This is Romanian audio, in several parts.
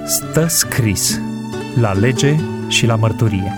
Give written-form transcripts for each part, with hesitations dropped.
Stă scris la lege și la mărturie.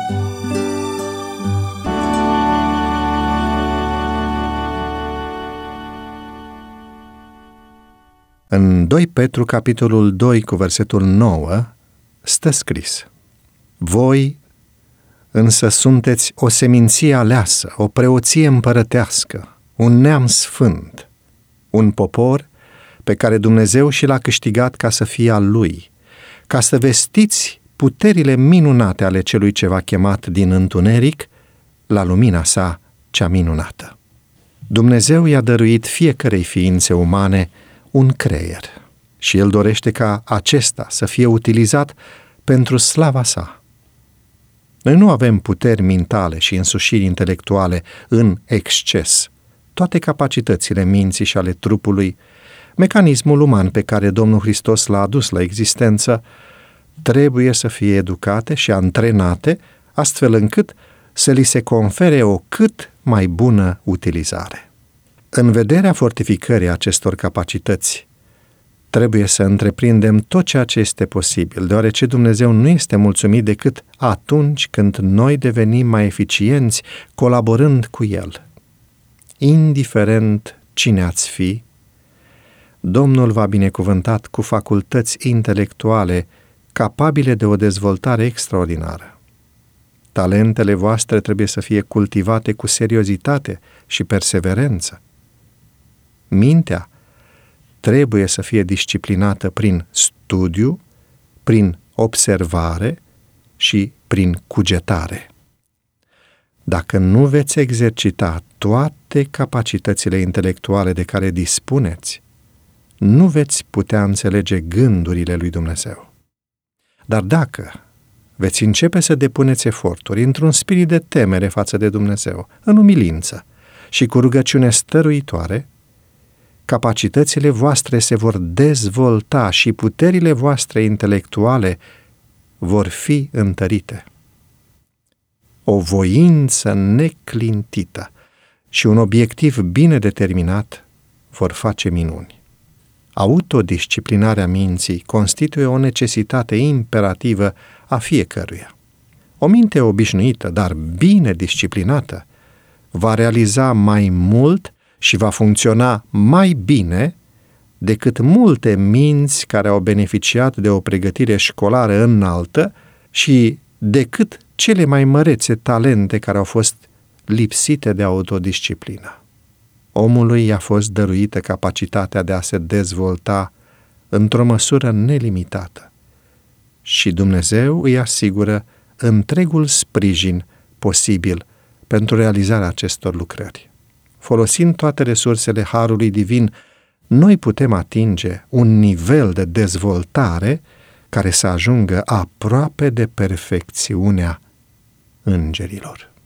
În 2 Petru, capitolul 2, cu versetul 9, stă scris: Voi însă sunteți o seminție aleasă, o preoție împărătească, un neam sfânt, un popor pe care Dumnezeu și l-a câștigat ca să fie al Lui, ca să vestiți puterile minunate ale Celui ce v-a chemat din întuneric la lumina sa cea minunată. Dumnezeu i-a dăruit fiecărei ființe umane un creier și El dorește ca acesta să fie utilizat pentru slava sa. Noi nu avem puteri mentale și însușiri intelectuale în exces. Toate capacitățile minții și ale trupului, mecanismul uman pe care Domnul Hristos l-a adus la existență, trebuie să fie educate și antrenate astfel încât să li se confere o cât mai bună utilizare. În vederea fortificării acestor capacități, trebuie să întreprindem tot ceea ce este posibil, deoarece Dumnezeu nu este mulțumit decât atunci când noi devenim mai eficienți colaborând cu El. Indiferent cine ați fi, Domnul v-a binecuvântat cu facultăți intelectuale capabile de o dezvoltare extraordinară. Talentele voastre trebuie să fie cultivate cu seriozitate și perseverență. Mintea trebuie să fie disciplinată prin studiu, prin observare și prin cugetare. Dacă nu veți exercita toate capacitățile intelectuale de care dispuneți, nu veți putea înțelege gândurile lui Dumnezeu. Dar dacă veți începe să depuneți eforturi într-un spirit de temere față de Dumnezeu, în umilință și cu rugăciune stăruitoare, capacitățile voastre se vor dezvolta și puterile voastre intelectuale vor fi întărite. O voință neclintită și un obiectiv bine determinat vor face minuni. Autodisciplinarea minții constituie o necesitate imperativă a fiecăruia. O minte obișnuită, dar bine disciplinată, va realiza mai mult și va funcționa mai bine decât multe minți care au beneficiat de o pregătire școlară înaltă și decât cele mai mărețe talente care au fost lipsite de autodisciplină. Omului i-a fost dăruită capacitatea de a se dezvolta într-o măsură nelimitată și Dumnezeu îi asigură întregul sprijin posibil pentru realizarea acestor lucrări. Folosind toate resursele Harului Divin, noi putem atinge un nivel de dezvoltare care să ajungă aproape de perfecțiunea îngerilor.